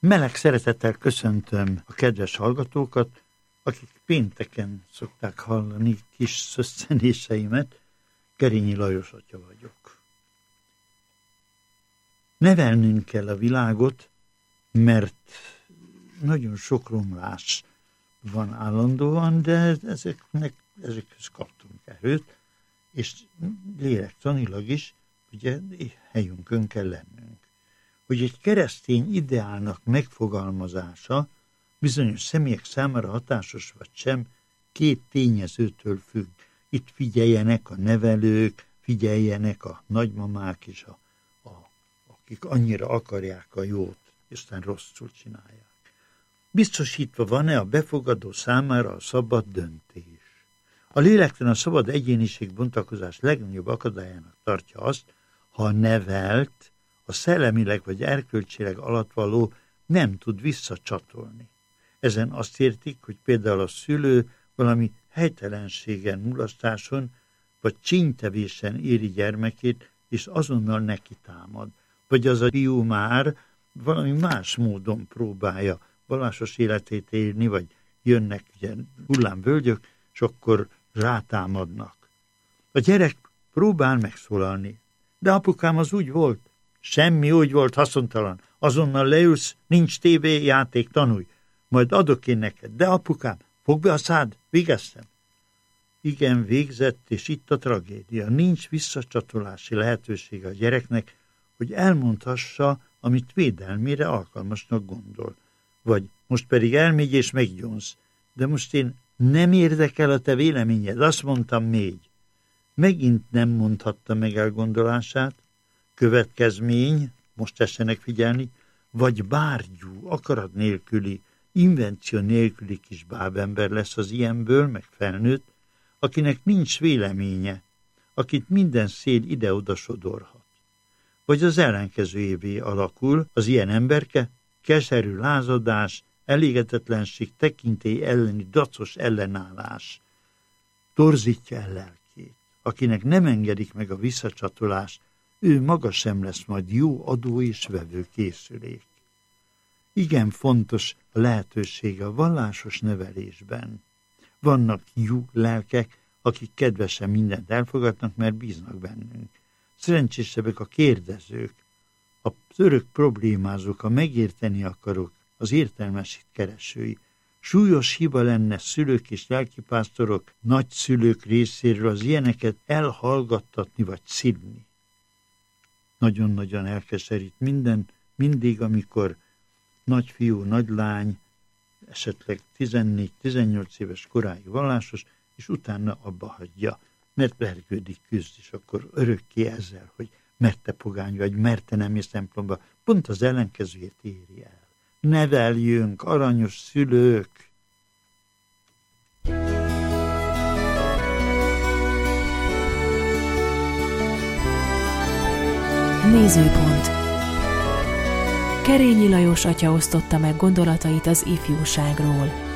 Meleg szeretettel köszöntöm a kedves hallgatókat, akik pénteken szokták hallani kis szösszenéseimet. Kerényi Lajos atya vagyok. Nevelnünk kell a világot, mert nagyon sok romlás van állandóan, de ezekhez kaptunk erőt, és lélektanilag is, ugye helyünkön kell lennünk. Hogy egy keresztény ideálnak megfogalmazása bizonyos személyek számára hatásos vagy sem, két tényezőtől függ. Itt figyeljenek a nevelők, figyeljenek a nagymamák és akik annyira akarják a jót, és aztán rosszul csinálják. Biztosítva van-e a befogadó számára a szabad döntés? A lélektan a szabad egyéniség bontakozás legnagyobb akadályának tartja azt, ha a nevelt, a szellemileg vagy erkölcsileg alattvaló nem tud visszacsatolni. Ezen azt értik, hogy például a szülő valami helytelenségen, mulasztáson vagy csínytevésen éri gyermekét, és azonnal neki támad. Vagy az a fiú már valami más módon próbálja vallásos életét élni, vagy jönnek ugye hullámvölgyök, és akkor rátámadnak. A gyerek próbál megszólalni. De apukám, az úgy volt. Semmi úgy volt, haszontalan. Azonnal leülsz, nincs tévéjáték, tanulj. Majd adok én neked. De apukám, fogd be a szád, végeztem. Igen, végzett, és itt a tragédia. Nincs visszacsatolási lehetősége a gyereknek, hogy elmondhassa, amit védelmére alkalmasnak gondol. Vagy most pedig elmegy és meggyónsz. De most én nem érdekel a te véleményed, azt mondtam még. Megint nem mondhatta meg elgondolását, következmény, most tessenek figyelni, vagy bárgyú, akarat nélküli, invenció nélküli kis bábember lesz az ilyenből, meg felnőtt, akinek nincs véleménye, akit minden szél ide-oda sodorhat. Vagy az ellenkezőjévé alakul az ilyen emberke, keserű lázadás, elégedetlenség, tekintély elleni dacos ellenállás, torzítja el lelkét. Akinek nem engedik meg a visszacsatolás, ő maga sem lesz majd jó adó és vevő készülék. Igen fontos a lehetősége a vallásos nevelésben. Vannak jó lelkek, akik kedvesen mindent elfogadnak, mert bíznak bennünk. Szerencsésebbek a kérdezők, az örök problémázók, a megérteni akarok, az értelmes keresői. Súlyos hiba lenne szülők és lelkipásztorok, nagyszülők részéről az ilyeneket elhallgattatni vagy szidni. Nagyon-nagyon elkeserít mindig, amikor nagyfiú, nagylány, esetleg 14-18 éves koráig vallásos, és utána abba hagyja, mert vergődik, küzd, és akkor örökké ezzel, hogy mert te pogány vagy, mert te nem mész templomba, pont az ellenkezőjét éri el. Neveljünk, aranyos szülők! Nézőpont. Kerényi Lajos atya osztotta meg gondolatait az ifjúságról.